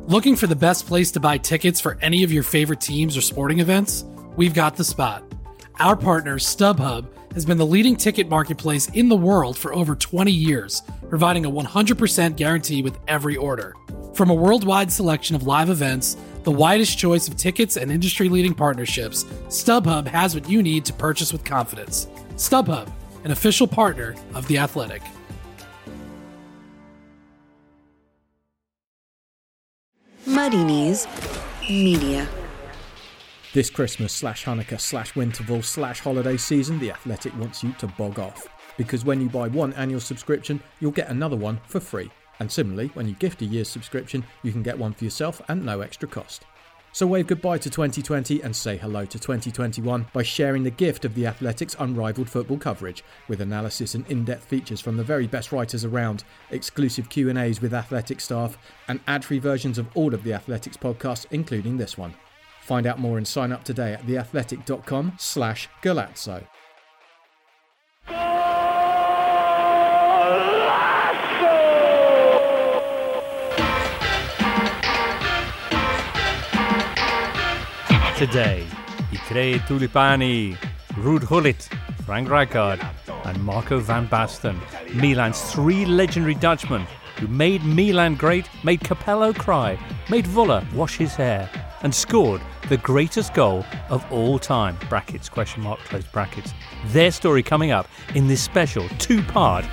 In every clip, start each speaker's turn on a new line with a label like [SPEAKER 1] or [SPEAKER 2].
[SPEAKER 1] Looking for the best place to buy tickets for any of your favorite teams or sporting events? We've got the spot. Our partner, StubHub, has been the leading ticket marketplace in the world for over 20 years, providing a 100% guarantee with every order. From a worldwide selection of live events, the widest choice of tickets and industry-leading partnerships, StubHub has what you need to purchase with confidence. StubHub, an official partner of The Athletic.
[SPEAKER 2] Muddy Knees Media.
[SPEAKER 3] This Christmas/Hanukkah/Winterval/holiday season, The Athletic wants you to bog off. Because when you buy one annual subscription, you'll get another one for free. And similarly, when you gift a year's subscription, you can get one for yourself and no extra cost. So wave goodbye to 2020 and say hello to 2021 by sharing the gift of The Athletic's unrivaled football coverage, with analysis and in-depth features from the very best writers around, exclusive Q&As with Athletic staff, and ad-free versions of all of The Athletic's podcasts, including this one. Find out more and sign up today at theathletic.com/Galazzo.
[SPEAKER 4] Today, i tre tulipani, Ruud Gullit, Frank Rijkaard and Marco van Basten, Milan's three legendary Dutchmen who made Milan great, made Capello cry, made Vuller wash his hair and scored the greatest goal of all time, brackets, question mark, close brackets. Their story coming up in this special two-part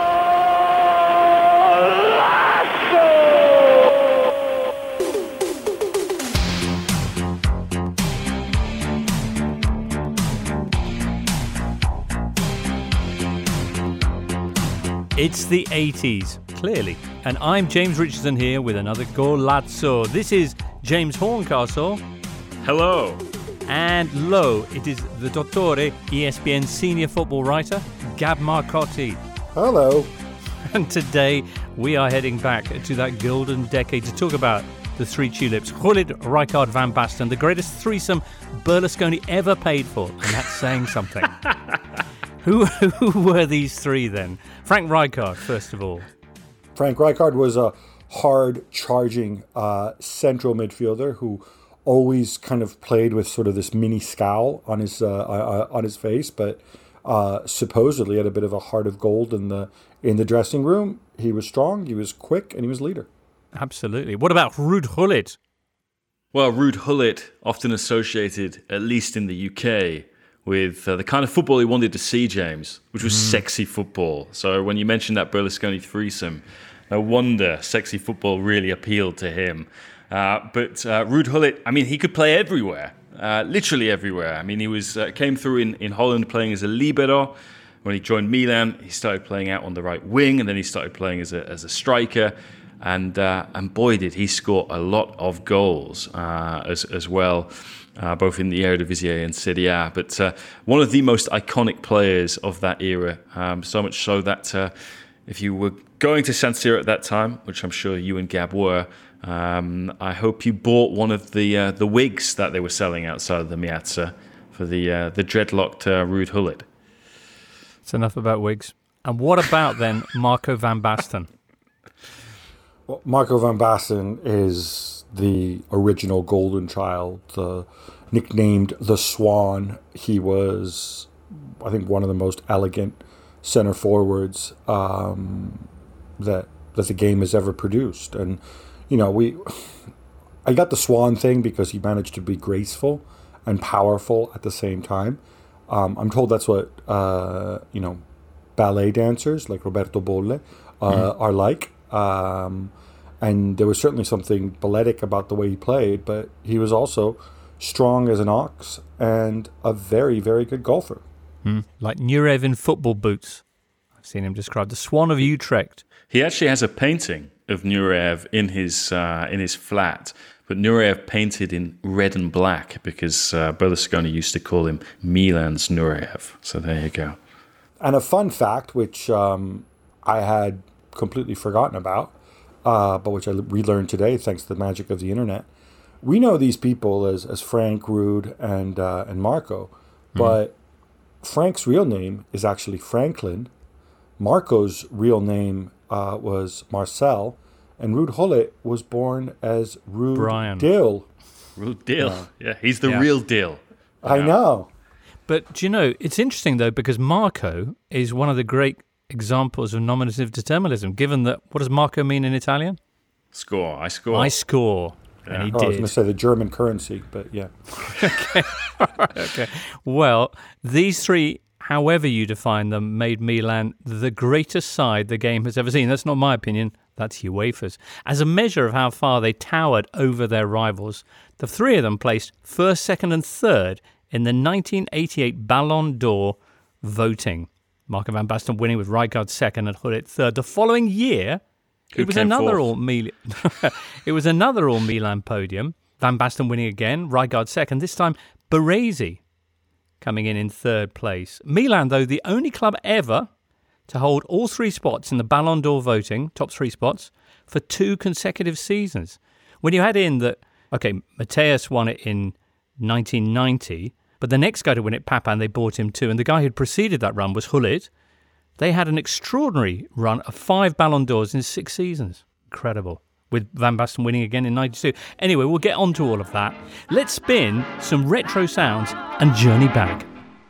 [SPEAKER 4] It's the 80s, clearly. And I'm James Richardson here with another Golazzo. This is James Horncastle.
[SPEAKER 5] Hello.
[SPEAKER 4] And lo, it is the Dottore, ESPN senior football writer, Gab Marcotti.
[SPEAKER 6] Hello.
[SPEAKER 4] And today we are heading back to that golden decade to talk about the three tulips, Gullit, Rijkaard, Van Basten, the greatest threesome Berlusconi ever paid for. And that's saying something. Who were these three then? Frank Rijkaard, first of all.
[SPEAKER 6] Frank Rijkaard was a hard-charging central midfielder who always kind of played with sort of this mini scowl on his face, but supposedly had a bit of a heart of gold in the dressing room. He was strong, he was quick, and he was leader.
[SPEAKER 4] Absolutely. What about Ruud Gullit?
[SPEAKER 5] Well, Ruud Gullit, often associated, at least in the UK, with the kind of football he wanted to see, James, which was sexy football. So when you mentioned that Berlusconi threesome, no wonder sexy football really appealed to him. But Ruud Gullit, I mean, he could play everywhere, literally everywhere. I mean, he was came through in Holland playing as a libero. When he joined Milan, he started playing out on the right wing, and then he started playing as a striker. And boy, did he score a lot of goals as well. Both in the Eredivisie and Serie A, but one of the most iconic players of that era, so much so that if you were going to San Siro at that time, which I'm sure you and Gab were, I hope you bought one of the wigs that they were selling outside of the Miazza for the dreadlocked Ruud Gullit.
[SPEAKER 4] It's enough about wigs. And what about then Marco van Basten?
[SPEAKER 6] Well, Marco van Basten is the original golden child, nicknamed the Swan. He was, I think, one of the most elegant center forwards that the game has ever produced. And you know, I got the Swan thing because he managed to be graceful and powerful at the same time. I'm told that's what ballet dancers like Roberto Bolle are like. And there was certainly something balletic about the way he played, but he was also strong as an ox and a very, very good golfer.
[SPEAKER 4] Like Nureyev in football boots. I've seen him described. The Swan of Utrecht.
[SPEAKER 5] He actually has a painting of Nureyev in his flat, but Nureyev painted in red and black because Berlusconi used to call him Milan's Nureyev. So there you go.
[SPEAKER 6] And a fun fact, which I had completely forgotten about, but which I relearned today thanks to the magic of the internet. We know these people as Frank, Ruud, and Marco, but Frank's real name is actually Franklin. Marco's real name was Marcel, And Ruud Gullit was born as Ruud
[SPEAKER 4] Brian.
[SPEAKER 6] Dill.
[SPEAKER 5] Ruud Dill. Yeah, he's the real deal.
[SPEAKER 6] I know.
[SPEAKER 4] But do you know, it's interesting though, because Marco is one of the great examples of nominative determinism, given that, what does Marco mean in Italian?
[SPEAKER 5] Score. I score.
[SPEAKER 4] I score. And he
[SPEAKER 6] I was going
[SPEAKER 4] did.
[SPEAKER 6] to say the German currency, but yeah.
[SPEAKER 4] Okay. Well, these three, however you define them, made Milan the greatest side the game has ever seen. That's not my opinion. That's UEFA's. As a measure of how far they towered over their rivals, the three of them placed first, second and third in the 1988 Ballon d'Or voting. Marco van Basten winning with Rijkaard second and Gullit third. The following year, it was another all-Milan podium. Van Basten winning again, Rijkaard second. This time, Baresi coming in third place. Milan, though, the only club ever to hold all three spots in the Ballon d'Or voting, top three spots, for 2 consecutive seasons. When you add in that, okay, Matthäus won it in 1990, but the next guy to win it, Papan, they bought him too, and the guy who'd preceded that run was Gullit. They had an extraordinary run of 5 Ballon d'Ors in 6 seasons. Incredible. With Van Basten winning again in 92. Anyway, we'll get on to all of that. Let's spin some retro sounds and journey back.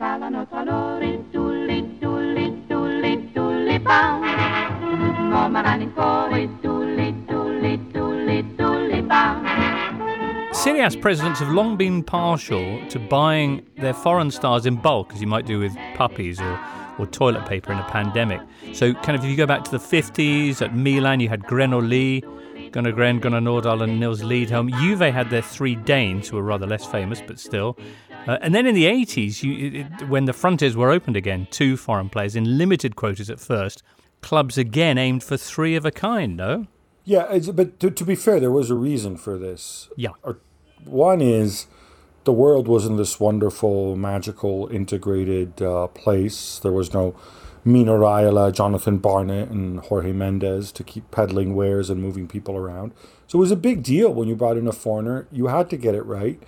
[SPEAKER 4] Serie A's presidents have long been partial to buying their foreign stars in bulk, as you might do with puppies or toilet paper in a pandemic. So kind of if you go back to the 50s, at Milan you had Grenoli, Gunnar Gren, Gunnar Nordahl and Nils Liedholm. Juve had their 3 Danes, who were rather less famous, but still. And then in the 80s, when the frontiers were opened again, 2 foreign players in limited quotas at first, clubs again aimed for 3 of a kind, no?
[SPEAKER 6] Yeah, but to be fair, there was a reason for this.
[SPEAKER 4] Yeah.
[SPEAKER 6] One is the world wasn't this wonderful, magical, integrated place. There was no Mino Raiola, Jonathan Barnett, and Jorge Mendes to keep peddling wares and moving people around. So it was a big deal when you brought in a foreigner. You had to get it right.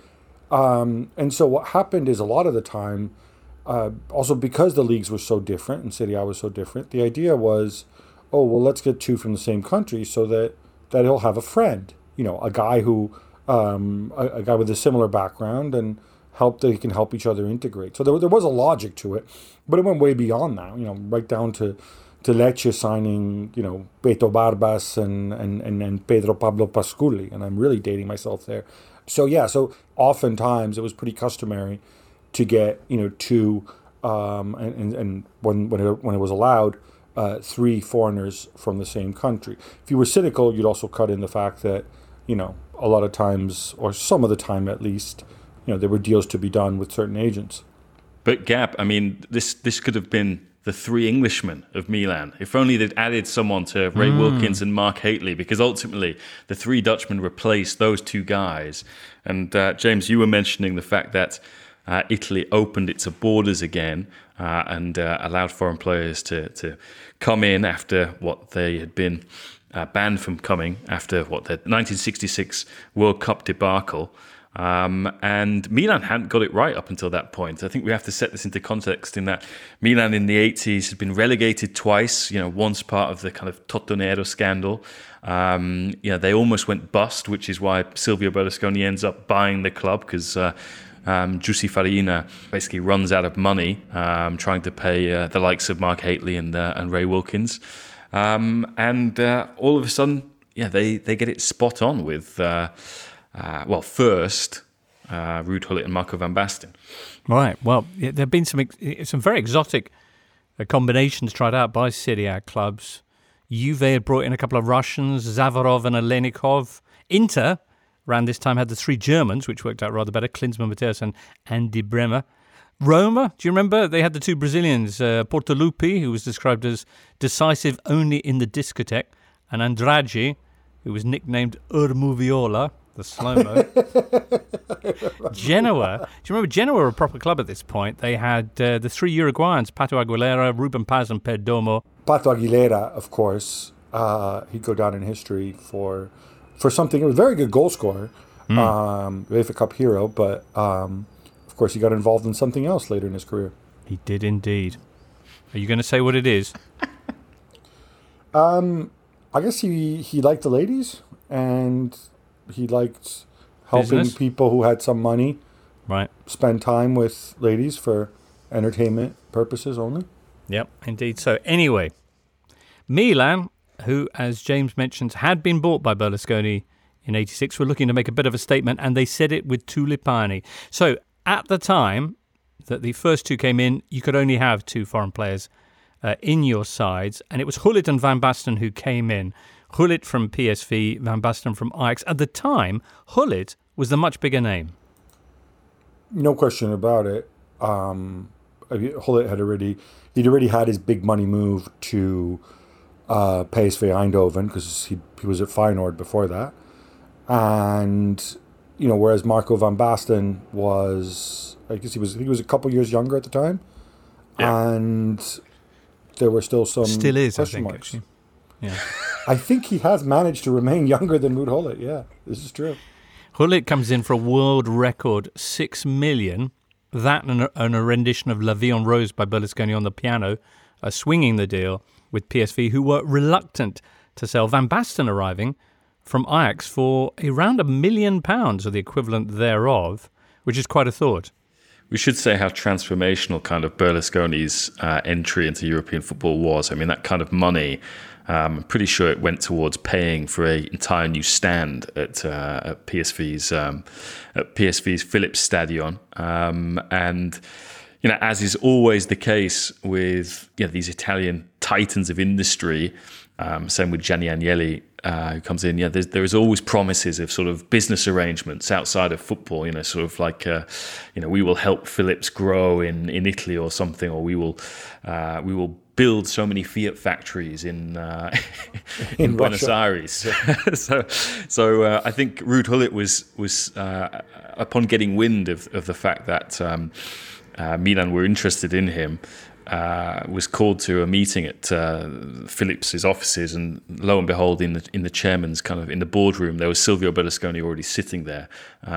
[SPEAKER 6] And so what happened is a lot of the time, also because the leagues were so different and Serie A was so different, the idea was, oh, well, let's get 2 from the same country so that he'll have a friend, a guy who, a guy with a similar background, and they can help each other integrate. So there was a logic to it, but it went way beyond that, right down to Lecce signing, Beto Barbas and Pedro Pablo Pasculi, and I'm really dating myself there. So yeah, so oftentimes it was pretty customary to get 2, and when it was allowed, 3 foreigners from the same country. If you were cynical, you'd also cut in the fact that a lot of times, or some of the time at least, there were deals to be done with certain agents.
[SPEAKER 5] But Gap, I mean, this could have been the 3 Englishmen of Milan. If only they'd added someone to Ray Wilkins and Mark Hateley, because ultimately the 3 Dutchmen replaced those 2 guys. And James, you were mentioning the fact that Italy opened its borders again and allowed foreign players to come in after what they had been banned from coming after the 1966 World Cup debacle. And Milan hadn't got it right up until that point. I think we have to set this into context in that Milan in the 80s had been relegated twice, once part of the kind of Totonero scandal. They almost went bust, which is why Silvio Berlusconi ends up buying the club, because Giussi Farina basically runs out of money trying to pay the likes of Mark Hateley and Ray Wilkins. And all of a sudden, they get it spot on with... first, Ruud Gullit and Marco van Basten.
[SPEAKER 4] Right. Well, there have been some very exotic combinations tried out by Serie A clubs. Juve had brought in a couple of Russians, Zavarov and Alenikov. Inter, around this time, had the 3 Germans, which worked out rather better, Klinsmann, Matthäus and Andy Bremer. Roma, do you remember? They had the 2 Brazilians, Portaluppi, who was described as decisive only in the discotheque, and Andrade, who was nicknamed Urmoviola, the slow-mo. Genoa. Do you remember Genoa were a proper club at this point? They had the 3 Uruguayans, Pato Aguilera, Ruben Paz and Perdomo.
[SPEAKER 6] Pato Aguilera, of course, he'd go down in history for something. He was a very good goal scorer, UEFA Cup hero, but of course he got involved in something else later in his career.
[SPEAKER 4] He did indeed. Are you going to say what it is?
[SPEAKER 6] I guess he liked the ladies, and he liked helping
[SPEAKER 4] Business.
[SPEAKER 6] people who had some money
[SPEAKER 4] Right.
[SPEAKER 6] spend time with ladies for entertainment purposes only.
[SPEAKER 4] Yep, indeed. So anyway, Milan, who, as James mentions, had been bought by Berlusconi in 86, were looking to make a bit of a statement, and they said it with Tulipani. So at the time that the first two came in, you could only have two foreign players in your sides, and it was Gullit and Van Basten who came in. Gullit from PSV, Van Basten from Ajax. At the time, Gullit was the much bigger name.
[SPEAKER 6] No question about it. Gullit he'd already had his big money move to PSV Eindhoven, because he was at Feyenoord before that, and whereas Marco van Basten was, I guess he was a couple years younger at the time, and there were still some
[SPEAKER 4] Still is, I
[SPEAKER 6] question
[SPEAKER 4] think,
[SPEAKER 6] marks.
[SPEAKER 4] actually. Yeah.
[SPEAKER 6] I think he has managed to remain younger than Ruud Gullit. Yeah, this is true.
[SPEAKER 4] Gullit comes in for a world record 6 million. That and a rendition of La Vie en Rose by Berlusconi on the piano, swinging the deal with PSV, who were reluctant to sell. Van Basten arriving from Ajax for around £1 million, or the equivalent thereof, which is quite a thought.
[SPEAKER 5] We should say how transformational kind of Berlusconi's entry into European football was. I mean, that kind of money, I'm pretty sure it went towards paying for an entire new stand at PSV's Philips Stadion, and as is always the case with these Italian titans of industry. Same with Gianni Agnelli, who comes in. There is always promises of sort of business arrangements outside of football. Sort of like we will help Philips grow in Italy or something, or we will build so many Fiat factories in Buenos Aires. so I think Ruud Gullit was upon getting wind of the fact that Milan were interested in him, was called to a meeting at Philips' offices, and lo and behold, in the chairman's in the boardroom, there was Silvio Berlusconi already sitting there,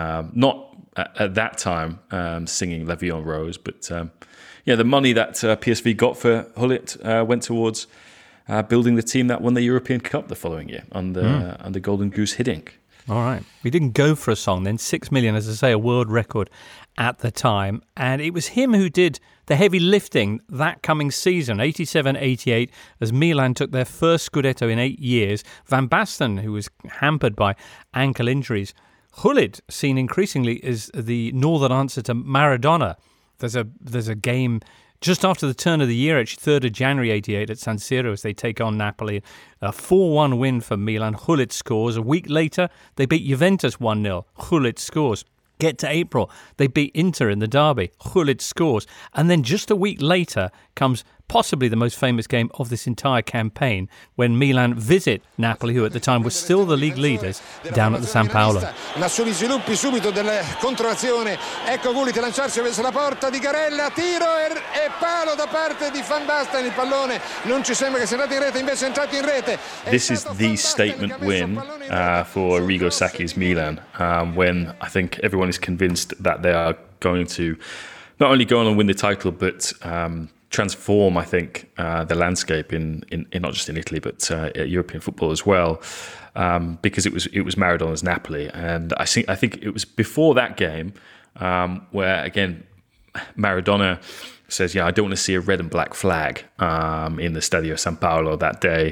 [SPEAKER 5] not at that time singing La Vie en Rose, but the money that PSV got for Gullit went towards building the team that won the European Cup the following year under Golden Goose Hiddink.
[SPEAKER 4] All right. We didn't go for a song then. 6 million, as I say, a world record at the time. And it was him who did the heavy lifting that coming season, 87-88, as Milan took their first Scudetto in 8 years. Van Basten, who was hampered by ankle injuries. Gullit, seen increasingly as the northern answer to Maradona. There's a game just after the turn of the year, actually 3rd of January 88 at San Siro, as they take on Napoli. A 4-1 win for Milan. Gullit scores. A week later, they beat Juventus 1-0. Gullit scores. Get to April, they beat Inter in the derby. Gullit scores. And then just a week later comes possibly the most famous game of this entire campaign, when Milan visit Napoli, who at the time were still the league leaders, down at the San Paolo.
[SPEAKER 7] Ma sugli sviluppi subito della controazione, ecco Gullit lanciarsi verso la porta di Garella, tiro e palo da parte di Van Basten. Il pallone non ci sembra che sia andato in rete, invece è entrato in rete.
[SPEAKER 5] This is the statement win for Arrigo Sacchi's Milan, when I think everyone is convinced that they are going to not only go on and win the title, but transform, I think, the landscape in not just in Italy, but European football as well, because it was Maradona's Napoli, and I think it was before that game where again Maradona says, I don't want to see a red and black flag in the Stadio San Paolo that day,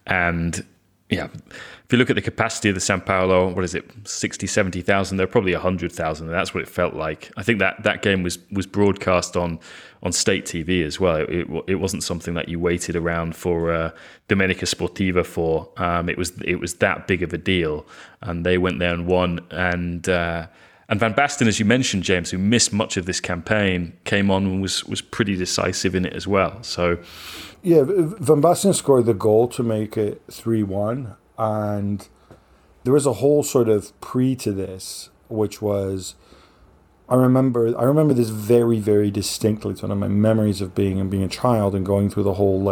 [SPEAKER 5] and if you look at the capacity of the San Paolo, what is it, 60, 70,000? There are probably 100,000, and that's what it felt like. I think that game was broadcast on state TV as well. It wasn't something that you waited around for Domenica Sportiva for. It was that big of a deal, and they went there and won. And Van Basten, as you mentioned, James, who missed much of this campaign, came on and was pretty decisive in it as well. So,
[SPEAKER 6] yeah, Van Basten scored the goal to make it 3-1. And there was a whole sort of pre to this, which was, I remember this very, very distinctly. It's one of my memories of being a child and going through the whole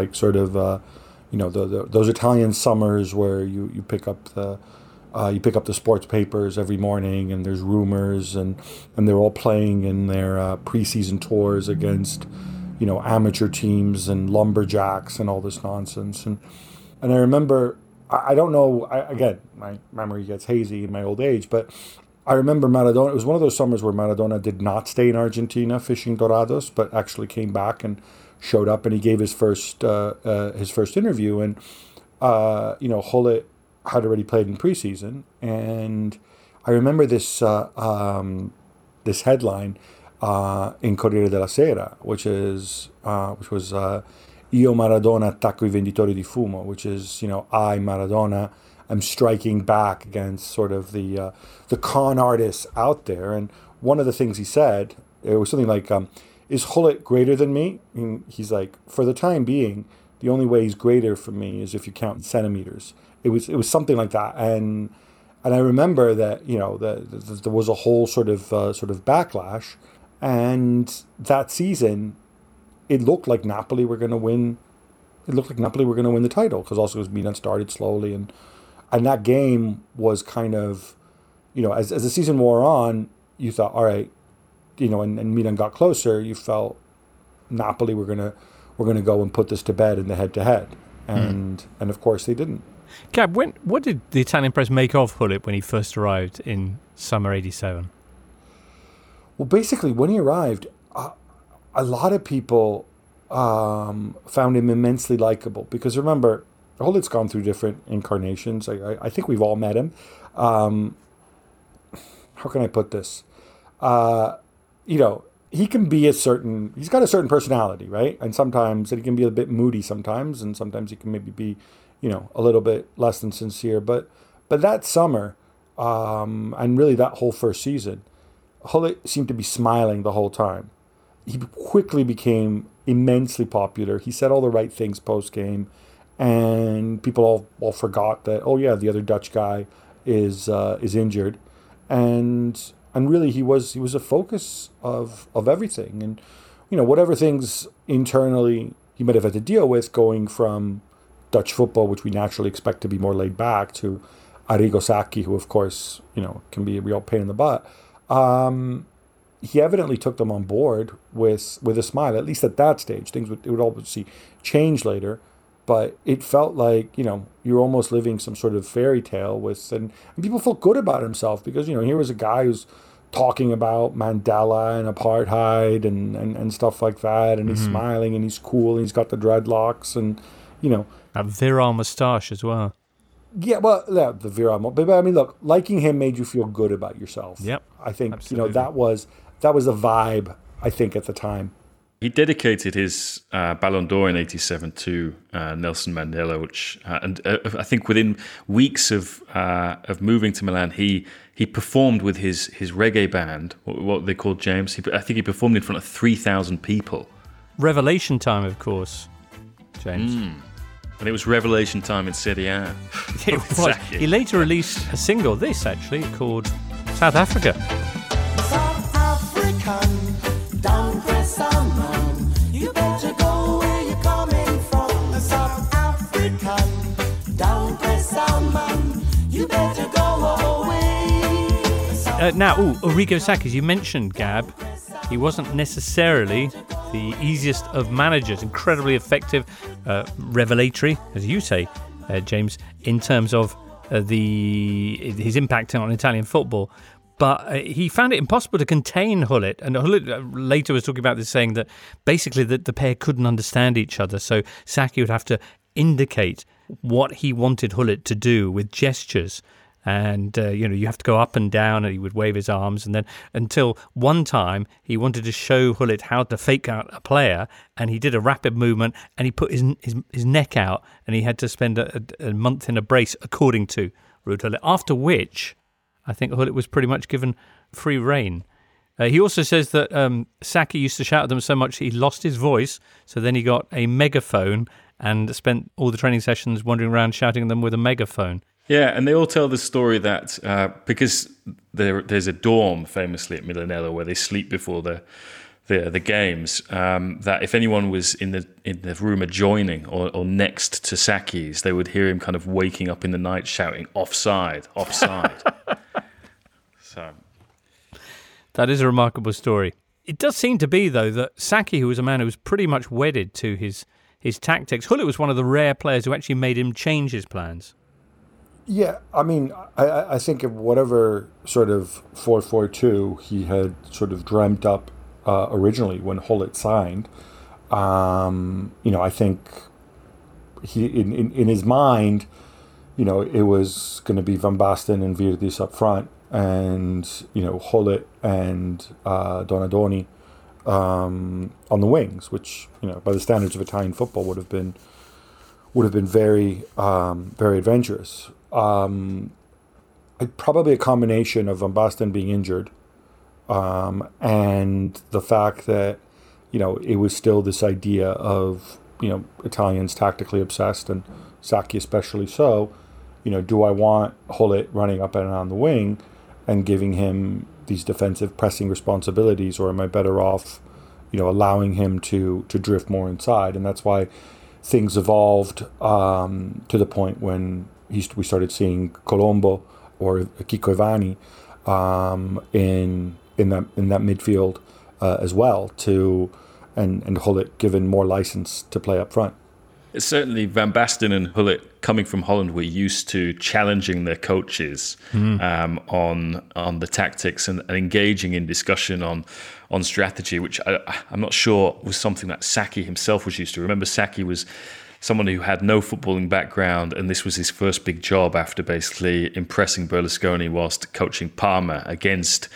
[SPEAKER 6] those Italian summers where you pick up the sports papers every morning, and there's rumors, and they're all playing in their preseason tours against amateur teams and lumberjacks and all this nonsense, and I remember I don't know. Again, my memory gets hazy in my old age, but I remember Maradona. It was one of those summers where Maradona did not stay in Argentina fishing dorados, but actually came back and showed up, and he gave his first interview. And Gullit had already played in preseason, and I remember this this headline in Corriere della Sera, which was Io Maradona attacco I venditori di fumo, which is, I, Maradona, am striking back against sort of the con artists out there. And one of the things he said, it was something like, is Gullit greater than me? And he's like, for the time being, the only way he's greater for me is if you count centimeters. It was something like that. And I remember that, there was a whole sort of backlash. And that season, it looked like Napoli were going to win. It looked like Napoli were going to win the title, because also Milan started slowly, and that game was kind of, as the season wore on, you thought, all right, and Milan got closer. You felt Napoli were gonna go and put this to bed in the head-to-head, and of course they didn't.
[SPEAKER 4] Gab, what did the Italian press make of Gullit when he first arrived in summer '87?
[SPEAKER 6] Well, basically, when he arrived, a lot of people found him immensely likable, because remember, Gullit's gone through different incarnations. I think we've all met him. How can I put this? He can be he's got a certain personality, right? And sometimes he can be a bit moody sometimes, and sometimes he can maybe be, a little bit less than sincere. But that summer, and really that whole first season, Gullit seemed to be smiling the whole time. He quickly became immensely popular. He said all the right things post-game, and people all forgot that, oh yeah, the other Dutch guy is injured, and really he was a focus of everything. And whatever things internally he might have had to deal with, going from Dutch football, which we naturally expect to be more laid back, to Arrigo Sacchi, who of course can be a real pain in the butt. He evidently took them on board with a smile, at least at that stage. Things would obviously change later, but it felt like, you're almost living some sort of fairy tale and people felt good about himself, because, here was a guy who's talking about Mandela and apartheid and stuff like that, and he's smiling and he's cool and he's got the dreadlocks and,
[SPEAKER 4] A virile moustache as well.
[SPEAKER 6] Yeah, well, the viral. But I mean, look, liking him made you feel good about yourself.
[SPEAKER 4] Yep.
[SPEAKER 6] I think
[SPEAKER 4] absolutely.
[SPEAKER 6] that was the vibe, I think, at the time.
[SPEAKER 5] He dedicated his Ballon d'Or in '87 to Nelson Mandela, which and I think within weeks of moving to Milan, he performed with his reggae band, what they called, James. I think he performed in front of 3,000 people.
[SPEAKER 4] Revelation time, of course, James.
[SPEAKER 5] And it was revelation time in Serie A.
[SPEAKER 4] It was. Exactly. He later released a single, called South Africa.
[SPEAKER 8] South African, down press on man. You better go where you're coming from. South African, down press on man. You better go away.
[SPEAKER 4] Now, Arrigo Sacchi, as you mentioned, Gab, he wasn't necessarily the easiest of managers. Incredibly effective, revelatory, as you say, James, in terms of his impact on Italian football. But he found it impossible to contain Gullit. And Gullit later was talking about this, saying that basically the pair couldn't understand each other. So Sacchi would have to indicate what he wanted Gullit to do with gestures. And, you have to go up and down, and he would wave his arms. And then until one time he wanted to show Gullit how to fake out a player, and he did a rapid movement, and he put his neck out, and he had to spend a month in a brace, according to Ruud Gullit. After which, I think Gullit was pretty much given free rein. He also says that Sacchi used to shout at them so much he lost his voice, so then he got a megaphone and spent all the training sessions wandering around shouting at them with a megaphone.
[SPEAKER 5] Yeah, and they all tell the story that because there's a dorm famously at Milanello where they sleep before the games, that if anyone was in the room adjoining or next to Sacchi's, they would hear him kind of waking up in the night shouting offside, offside. So
[SPEAKER 4] that is a remarkable story. It does seem to be, though, that Sacchi, who was a man who was pretty much wedded to his tactics, Gullit was one of the rare players who actually made him change his plans.
[SPEAKER 6] Yeah, I mean, I think of whatever sort of 4-4-2 he had sort of dreamt up originally when Gullit signed, I think he in his mind, it was going to be Van Basten and Virtus up front, and Gullit and Donadoni on the wings, which by the standards of Italian football would have been very very adventurous. Probably a combination of Van Basten being injured and the fact that it was still this idea of Italians tactically obsessed, and Sacchi especially so. Do I want Gullit running up and on the wing and giving him these defensive pressing responsibilities, or am I better off allowing him to drift more inside? And that's why things evolved to the point when we started seeing Colombo or Kiko Ivani in that midfield as well, and Gullit given more license to play up front.
[SPEAKER 5] It's certainly Van Basten and Gullit, coming from Holland, were used to challenging their coaches on the tactics and engaging in discussion on strategy, which I'm not sure was something that Sacchi himself was used to. Remember, Sacchi was someone who had no footballing background, and this was his first big job after basically impressing Berlusconi whilst coaching Parma against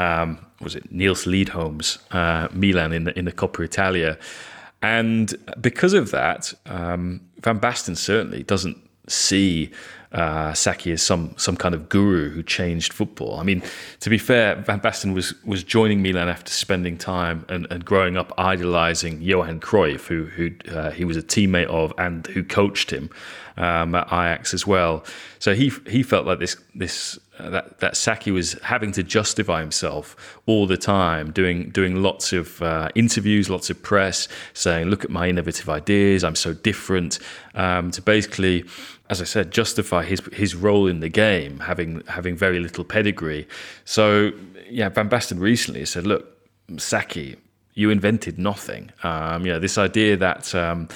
[SPEAKER 5] Niels Liedholm's Milan in the Coppa Italia. And because of that, Van Basten certainly doesn't see Sacchi as some kind of guru who changed football. I mean, to be fair, Van Basten was joining Milan after spending time and growing up idolising Johan Cruyff, who he was a teammate of and who coached him at Ajax as well. So he felt like that Sacchi was having to justify himself all the time, doing lots of interviews, lots of press, saying, "Look at my innovative ideas. I'm so different," to basically, as I said, justify his role in the game, having very little pedigree. So yeah, Van Basten recently said, "Look, Sacchi, you invented nothing. This idea that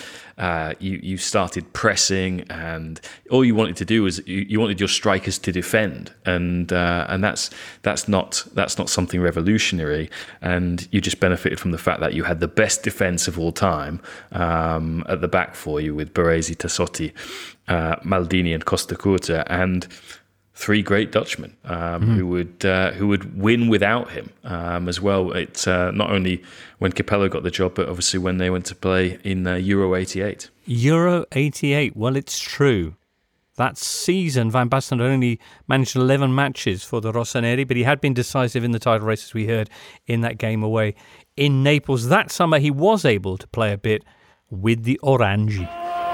[SPEAKER 5] you started pressing, and all you wanted to do was you wanted your strikers to defend, and that's not something revolutionary. And you just benefited from the fact that you had the best defense of all time at the back for you with Baresi, Tassotti, Maldini, and Costacurta, and three great Dutchmen who would win without him as well. It's not only when Capello got the job, but obviously when they went to play in Euro 88.
[SPEAKER 4] Euro 88, well, it's true. That season, Van Basten had only managed 11 matches for the Rossoneri, but he had been decisive in the title race, as we heard, in that game away in Naples. That summer, he was able to play a bit with the Orangi.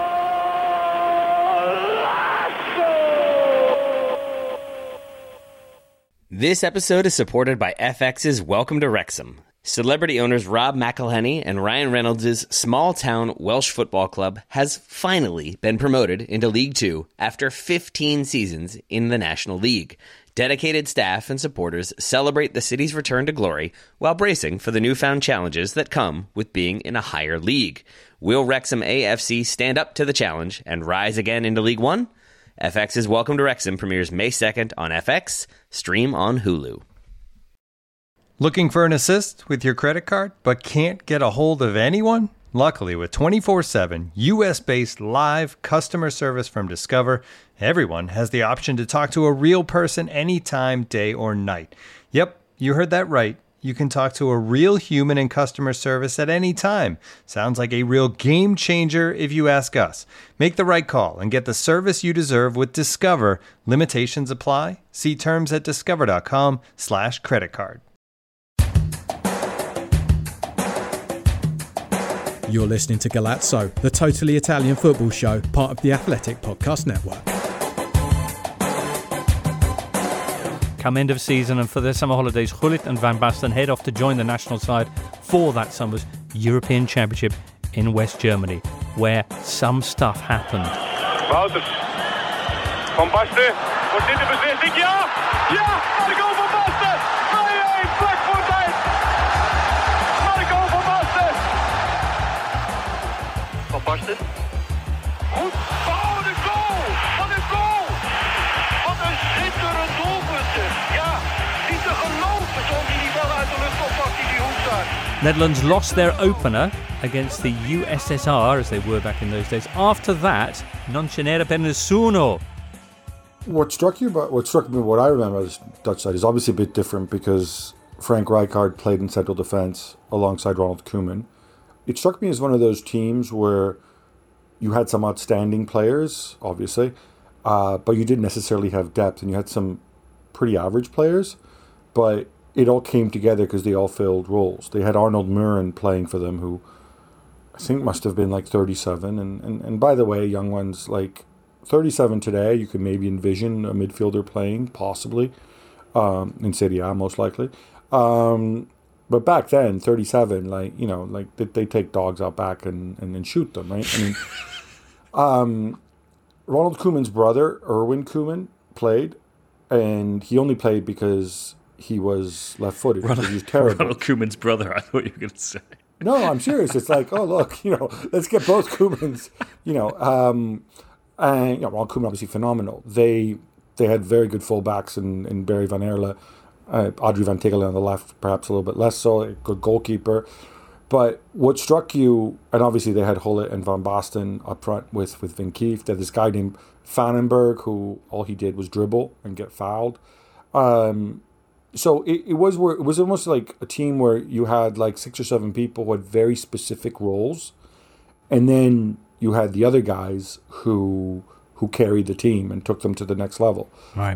[SPEAKER 9] This episode is supported by FX's Welcome to Wrexham. Celebrity owners Rob McElhenney and Ryan Reynolds' small-town Welsh football club has finally been promoted into League Two after 15 seasons in the National League. Dedicated staff and supporters celebrate the city's return to glory while bracing for the newfound challenges that come with being in a higher league. Will Wrexham AFC stand up to the challenge and rise again into League One? FX's Welcome to Wrexham premieres May 2nd on FX, stream on Hulu.
[SPEAKER 10] Looking for an assist with your credit card, but can't get a hold of anyone? Luckily, with 24/7 US-based live customer service from Discover, everyone has the option to talk to a real person anytime, day or night. Yep, you heard that right. You can talk to a real human in customer service at any time. Sounds like a real game changer if you ask us. Make the right call and get the service you deserve with Discover. Limitations apply. See terms at discover.com/creditcard.
[SPEAKER 3] You're listening to Galazzo, the totally Italian football show, part of the Athletic Podcast Network.
[SPEAKER 4] Come end of season and for their summer holidays, Gullit and Van Basten head off to join the national side for that summer's European Championship in West Germany, where some stuff happened.
[SPEAKER 11] Wouters. Van Basten. Wordt dit de beslissing? Ja! Ja! Marco van Basten! 2-1, vlak voor tijd! Marco van Basten! Van Basten. Goed. Oh, de goal! Wat een goal! persoon die die bal uit de lucht oppakt die hoek staat.
[SPEAKER 4] Netherlands lost their opener against the USSR, as they were back in those days. After that, non ce n'era per nessuno.
[SPEAKER 6] What struck me, what I remember of the Dutch side is obviously a bit different because Frank Rijkaard played in central defence alongside Ronald Koeman. It struck me as one of those teams where you had some outstanding players, obviously, but you didn't necessarily have depth, and you had some pretty average players, but it all came together because they all filled roles. They had Arnold Muren playing for them, who I think must have been like 37, and by the way, young ones like 37 today, you could maybe envision a midfielder playing, possibly, in Serie A, most likely. But back then, 37, they take dogs out back and shoot them, right? I mean, Ronald Koeman's brother, Erwin Koeman, played, and he only played because he was left-footed. He was terrible.
[SPEAKER 5] Ronald Koeman's brother, I thought you were going to say.
[SPEAKER 6] No, I'm serious. It's like, oh, look, let's get both Koemans, and Ronald Koeman, obviously phenomenal. They had very good fullbacks in Barry van Erle, Audrey van Tichelen on the left, perhaps a little bit less so, a good goalkeeper. But what struck you, and obviously they had Gullit and Van Basten up front with Vin Kieft. They had this guy named Vandenberg who all he did was dribble and get fouled. So it was almost like a team where you had like 6 or 7 people who had very specific roles, and then you had the other guys who carried the team and took them to the next level.
[SPEAKER 4] Right.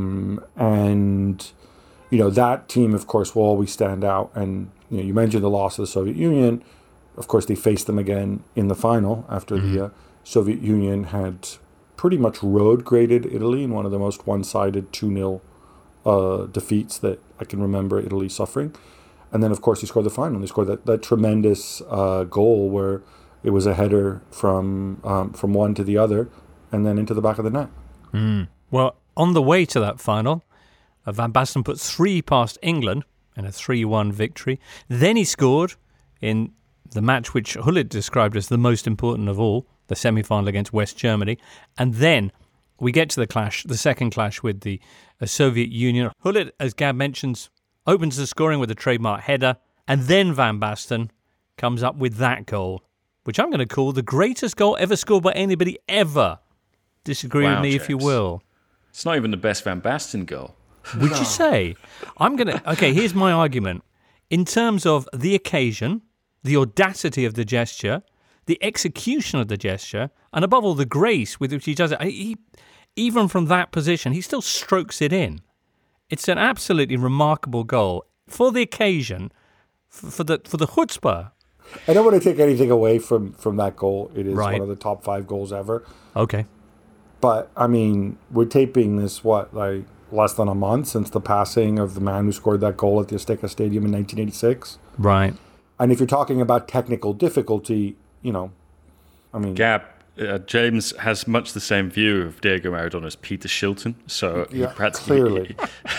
[SPEAKER 6] And that team, of course, will always stand out. And you mentioned the loss of the Soviet Union. Of course, they faced them again in the final after the Soviet Union had pretty much road-graded Italy in one of the most one-sided 2-0 defeats that I can remember Italy suffering. And then, of course, they scored the final. They scored that tremendous goal where it was a header from one to the other and then into the back of the net.
[SPEAKER 4] Well, on the way to that final, Van Basten put 3 past England in a 3-1 victory. Then he scored in the match which Gullit described as the most important of all, the semi-final against West Germany. And then we get to the clash, the second clash with the Soviet Union. Gullit, as Gab mentions, opens the scoring with a trademark header, and then Van Basten comes up with that goal, which I'm going to call the greatest goal ever scored by anybody ever. Disagree with me, James, if you will.
[SPEAKER 5] It's not even the best Van Basten goal.
[SPEAKER 4] Would you say? Okay, here's my argument. In terms of the occasion, the audacity of the gesture, the execution of the gesture, and above all, the grace with which he does it, even from that position, he still strokes it in. It's an absolutely remarkable goal for the occasion, for the chutzpah.
[SPEAKER 6] I don't want to take anything away from that goal. It is
[SPEAKER 4] right.
[SPEAKER 6] One of the top 5 goals ever.
[SPEAKER 4] Okay.
[SPEAKER 6] But, I mean, we're taping this, less than a month since the passing of the man who scored that goal at the Azteca Stadium in 1986.
[SPEAKER 4] Right.
[SPEAKER 6] And if you're talking about technical difficulty,
[SPEAKER 5] Gab, James has much the same view of Diego Maradona as Peter Shilton. So
[SPEAKER 6] yeah,
[SPEAKER 5] he practically...
[SPEAKER 6] Clearly.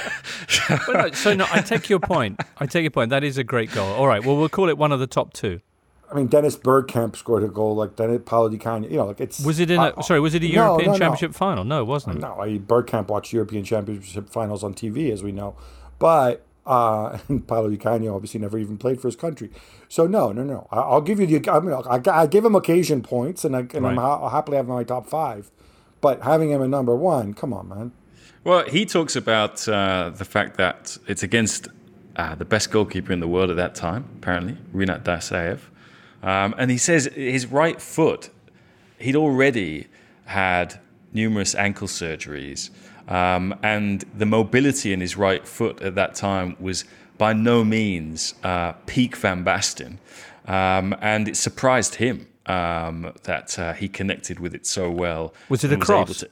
[SPEAKER 4] I take your point. That is a great goal. All right, well, we'll call it one of the top 2.
[SPEAKER 6] I mean, Dennis Bergkamp scored a goal like Paolo Di Canio. it's.
[SPEAKER 4] Was it was it a European Championship final? No, it wasn't.
[SPEAKER 6] No, Bergkamp watched European Championship finals on TV, as we know, but and Paolo Di Canio obviously never even played for his country. So no. I'll give you I give him occasion points, and I'll happily have him in my top 5, but having him at number 1, come on, man.
[SPEAKER 5] Well, he talks about the fact that it's against the best goalkeeper in the world at that time, apparently, Rinat Dasaev. And he says his right foot, he'd already had numerous ankle surgeries, and the mobility in his right foot at that time was by no means peak Van Basten, and it surprised him that he connected with it so well.
[SPEAKER 4] Was it a cross?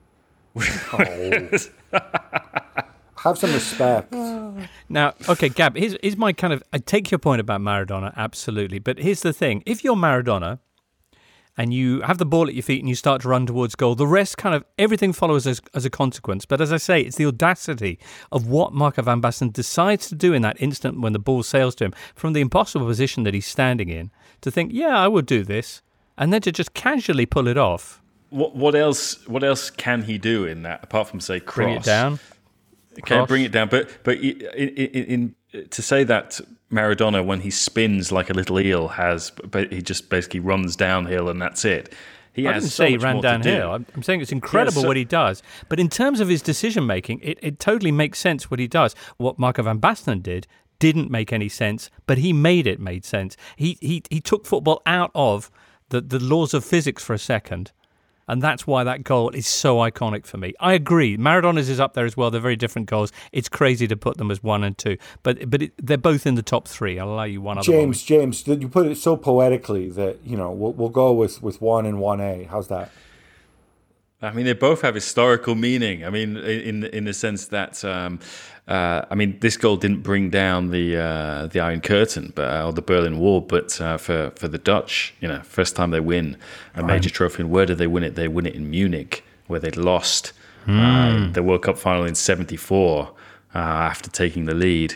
[SPEAKER 6] Have some respect.
[SPEAKER 4] Now, okay, Gab, here's my I take your point about Maradona, absolutely. But here's the thing. If you're Maradona and you have the ball at your feet and you start to run towards goal, the rest everything follows as a consequence. But as I say, it's the audacity of what Marco van Basten decides to do in that instant when the ball sails to him, from the impossible position that he's standing in, to think, yeah, I would do this, and then to just casually pull it off.
[SPEAKER 5] What else can he do in that, apart from, say, cross?
[SPEAKER 4] Bring it down?
[SPEAKER 5] Okay, bring it down. But to say that Maradona, when he spins like a little eel, he just basically runs downhill and that's it.
[SPEAKER 4] I didn't say he ran downhill. I'm saying it's incredible what he does. But in terms of his decision-making, it totally makes sense what he does. What Marco van Basten didn't make any sense, but he made sense. He took football out of the laws of physics for a second, and that's why that goal is so iconic for me. I agree. Maradona's is up there as well. They're very different goals. It's crazy to put them as 1 and 2, but they're both in the top 3. I'll allow you one other one.
[SPEAKER 6] James, you put it so poetically that we'll go with 1 and 1A. How's that?
[SPEAKER 5] I mean, they both have historical meaning. I mean, in the sense that, this goal didn't bring down the Iron Curtain, or the Berlin Wall, but for the Dutch, first time they win a major trophy. And where did they win it? They win it in Munich, where they'd lost the World Cup final in '74 after taking the lead.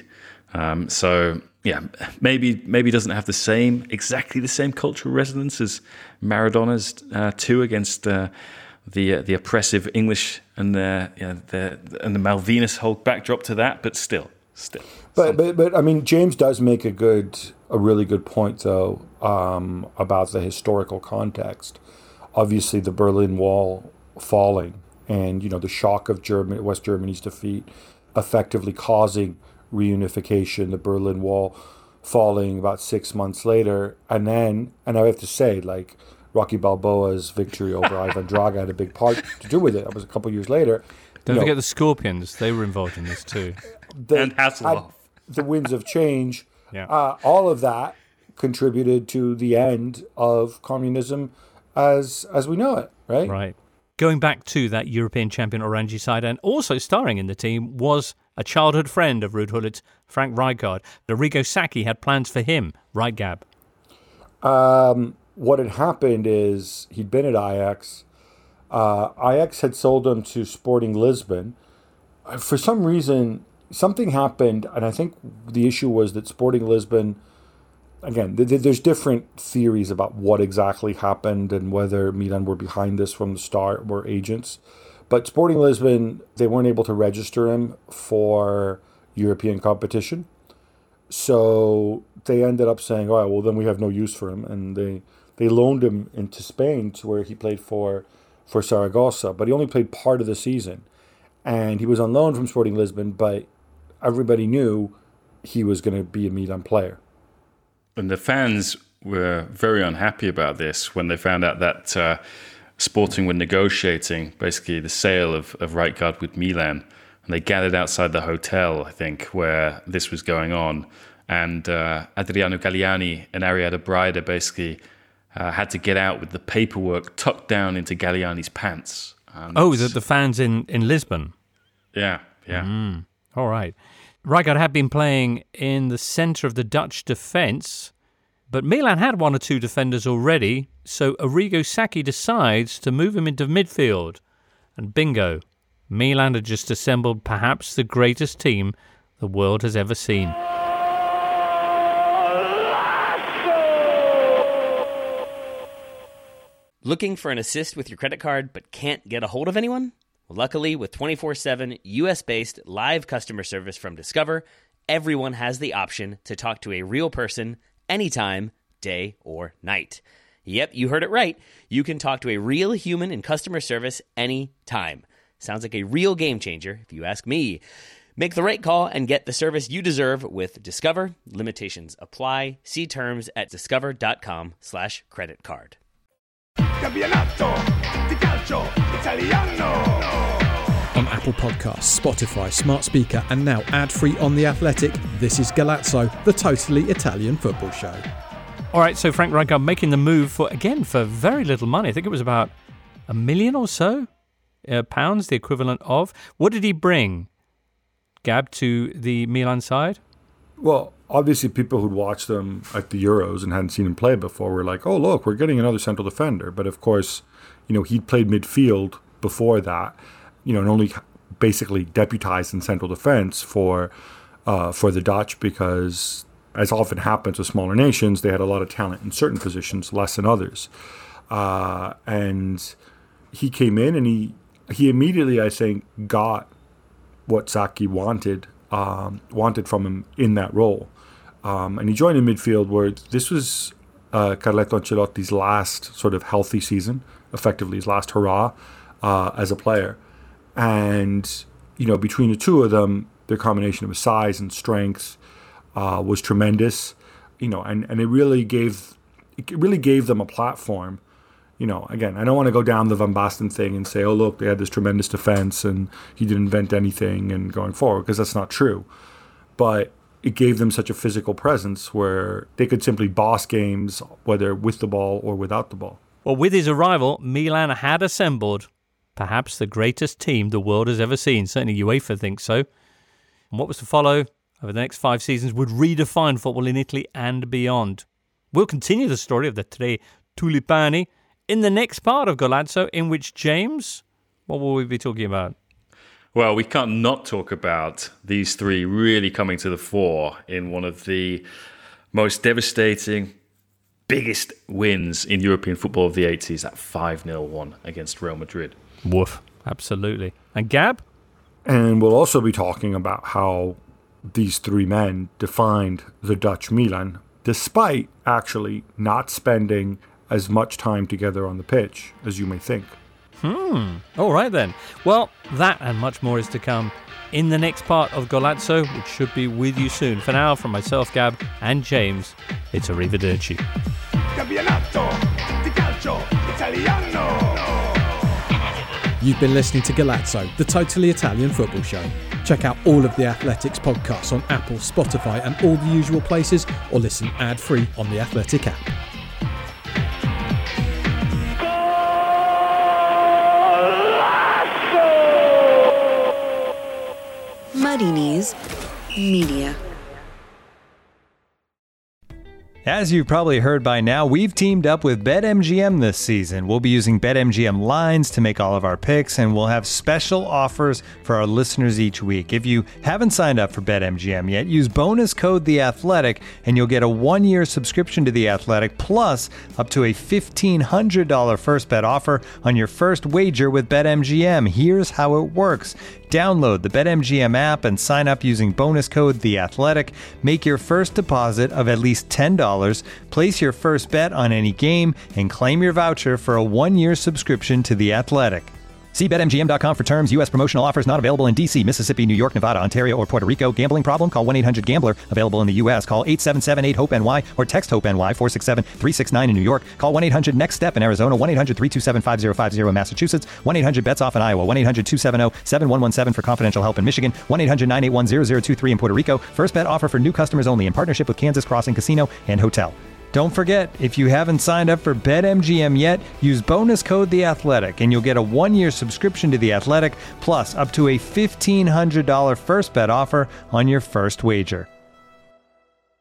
[SPEAKER 5] Maybe doesn't have exactly the same cultural resonance as Maradona's 2 against the oppressive English and the Malvinas whole backdrop to that, but still.
[SPEAKER 6] But I mean, James does make a really good point though about the historical context. Obviously, the Berlin Wall falling and the shock of West Germany's defeat, effectively causing reunification. The Berlin Wall falling about 6 months later, and I have to say, like, Rocky Balboa's victory over Ivan Drago had a big part to do with it. That was a couple of years later.
[SPEAKER 4] Don't forget the Scorpions. They were involved in this too.
[SPEAKER 5] And Hasselhoff.
[SPEAKER 6] The winds of change. All of that contributed to the end of communism as we know it, right?
[SPEAKER 4] Right. Going back to that European champion Oranji side, and also starring in the team was a childhood friend of Ruud Gullit, Frank Rijkaard. Arrigo Sacchi had plans for him, right, Gab?
[SPEAKER 6] What had happened is he'd been at Ajax. Ajax had sold him to Sporting Lisbon. For some reason, something happened, and I think the issue was that Sporting Lisbon, again, there's different theories about what exactly happened and whether Milan were behind this from the start, were agents. But Sporting Lisbon, they weren't able to register him for European competition. So they ended up saying, all right, well, then we have no use for him. And they loaned him into Spain, to where he played for Saragossa, but he only played part of the season. And he was on loan from Sporting Lisbon, but everybody knew he was going to be a Milan player.
[SPEAKER 5] And the fans were very unhappy about this when they found out that Sporting were negotiating basically the sale of Rijkaard with Milan. And they gathered outside the hotel, I think, where this was going on. And Adriano Galliani and Ariada Braida basically had to get out with the paperwork tucked down into Galliani's pants.
[SPEAKER 4] The fans in Lisbon?
[SPEAKER 5] Yeah.
[SPEAKER 4] All right. Rijkaard had been playing in the centre of the Dutch defence, but Milan had 1 or 2 defenders already, so Arrigo Sacchi decides to move him into midfield. And bingo, Milan had just assembled perhaps the greatest team the world has ever seen.
[SPEAKER 9] Looking for an assist with your credit card but can't get a hold of anyone? Luckily, with 24/7 US-based live customer service from Discover, everyone has the option to talk to a real person anytime, day or night. Yep, you heard it right. You can talk to a real human in customer service anytime. Sounds like a real game changer, if you ask me. Make the right call and get the service you deserve with Discover. Limitations apply. See terms at discover.com/creditcard.
[SPEAKER 3] On Apple Podcasts, Spotify, Smart Speaker, and now ad-free on The Athletic, this is Galazzo, the totally Italian football show.
[SPEAKER 4] All right, so Frank Rijkaard making the move for very little money. I think it was about £1 million or so pounds, the equivalent of. What did he bring, Gab, to the Milan side?
[SPEAKER 6] Well, obviously people who'd watched them at the Euros and hadn't seen him play before were like, oh, look, we're getting another central defender. But of course, he'd played midfield before that, and only basically deputized in central defense for the Dutch because, as often happens with smaller nations, they had a lot of talent in certain positions, less in others. And he came in and he immediately, I think, got what Sacchi wanted from him in that role. And he joined in midfield where this was Carletto Ancelotti's last sort of healthy season, effectively his last hurrah as a player. And, between the two of them, their combination of size and strength was tremendous, and it really gave them a platform. Again, I don't want to go down the Van Basten thing and say, oh, look, they had this tremendous defense and he didn't invent anything and going forward, because that's not true. But it gave them such a physical presence where they could simply boss games, whether with the ball or without the ball.
[SPEAKER 4] Well, with his arrival, Milan had assembled perhaps the greatest team the world has ever seen. Certainly UEFA thinks so. And what was to follow over the next 5 seasons would redefine football in Italy and beyond. We'll continue the story of the Tre Tulipani in the next part of Golazzo, in which, James, what will we be talking about?
[SPEAKER 5] Well, we can't not talk about these three really coming to the fore in one of the most devastating, biggest wins in European football of the 80s, that 5-0 one against Real Madrid.
[SPEAKER 4] Woof. Absolutely. And Gab?
[SPEAKER 6] And we'll also be talking about how these three men defined the Dutch Milan, despite actually not spending as much time together on the pitch as you may think.
[SPEAKER 4] All right then. Well, that and much more is to come in the next part of Golazzo, which should be with you soon. For now, from myself, Gab, and James, it's arrivederci.
[SPEAKER 11] Campionato di calcio italiano.
[SPEAKER 3] You've been listening to Golazzo, the totally Italian football show. Check out all of the Athletics podcasts on Apple, Spotify, and all the usual places, or listen ad-free on the Athletic app.
[SPEAKER 2] Muddy Knees Media.
[SPEAKER 10] As you've probably heard by now, we've teamed up with BetMGM this season. We'll be using BetMGM lines to make all of our picks, and we'll have special offers for our listeners each week. If you haven't signed up for BetMGM yet, use bonus code The Athletic, and you'll get a 1-year subscription to The Athletic, plus up to a $1,500 first bet offer on your first wager with BetMGM. Here's how it works. Download the BetMGM app and sign up using bonus code The Athletic. Make your first deposit of at least $10. Place your first bet on any game and claim your voucher for a 1-year subscription to The Athletic. See BetMGM.com for terms. U.S. promotional offers not available in D.C., Mississippi, New York, Nevada, Ontario, or Puerto Rico. Gambling problem? Call 1-800-GAMBLER. Available in the U.S. Call 877-8-HOPE-NY or text HOPE-NY 467-369 in New York. Call 1-800-NEXT-STEP in Arizona. 1-800-327-5050 in Massachusetts. 1-800-BETS-OFF in Iowa. 1-800-270-7117 for confidential help in Michigan. 1-800-981-0023 in Puerto Rico. First bet offer for new customers only in partnership with Kansas Crossing Casino and Hotel. Don't forget, if you haven't signed up for BetMGM yet, use bonus code The Athletic, and you'll get a 1-year subscription to The Athletic, plus up to a $1,500 first bet offer on your first wager.